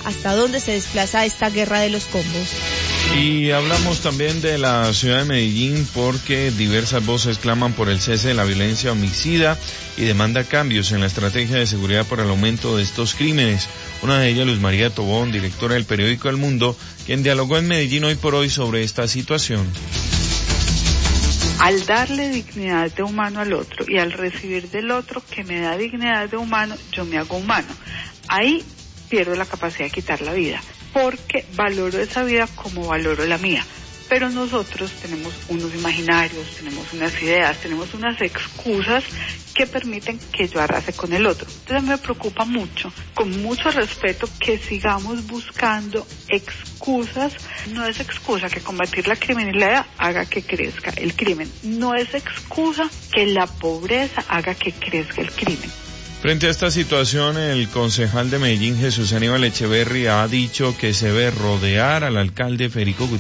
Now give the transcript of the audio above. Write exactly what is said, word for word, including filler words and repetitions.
hasta dónde se desplaza esta guerra de los combos. Y hablamos también de la ciudad de Medellín porque diversas voces claman por el cese de la violencia homicida y demanda cambios en la estrategia de seguridad por el aumento de estos crímenes. Una de ellas, Luz María Tobón, directora del periódico El Mundo, quien dialogó en Medellín hoy por hoy sobre esta situación. Al darle dignidad de humano al otro y al recibir del otro que me da dignidad de humano, yo me hago humano. Ahí pierdo la capacidad de quitar la vida, porque valoro esa vida como valoro la mía. Pero nosotros tenemos unos imaginarios, tenemos unas ideas, tenemos unas excusas que permiten que yo arrase con el otro. Entonces me preocupa mucho, con mucho respeto, que sigamos buscando excusas. No es excusa que combatir la criminalidad haga que crezca el crimen. No es excusa que la pobreza haga que crezca el crimen. Frente a esta situación, el concejal de Medellín, Jesús Aníbal Echeverri, ha dicho que se ve rodear al alcalde Federico Gutiérrez